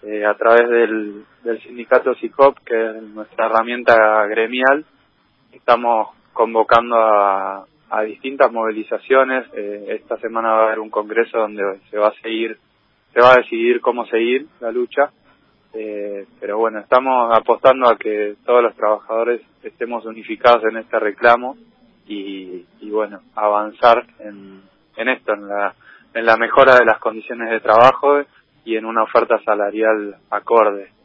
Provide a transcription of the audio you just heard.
a través del sindicato SICOP, que es nuestra herramienta gremial, estamos convocando a distintas movilizaciones. Esta semana va a haber un congreso donde se va a decidir cómo seguir la lucha. Pero bueno, estamos apostando a que todos los trabajadores estemos unificados en este reclamo y bueno, avanzar en esto, en la mejora de las condiciones de trabajo y en una oferta salarial acorde.